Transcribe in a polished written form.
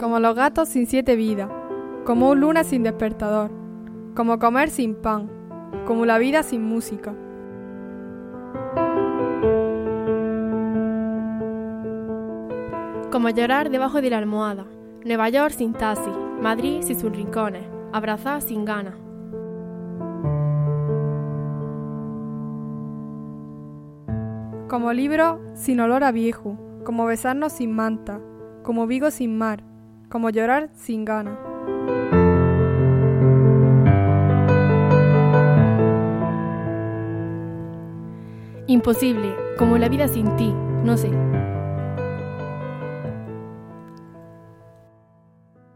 Como los gatos sin 7 vidas, como un lunes sin despertador, como comer sin pan, como la vida sin música. Como llorar debajo de la almohada, Nueva York sin taxi, Madrid sin sus rincones, abrazar sin ganas. Como libro sin olor a viejo, como besarnos sin manta, como Vigo sin mar, como llorar sin ganas. Imposible, como la vida sin ti, no sé.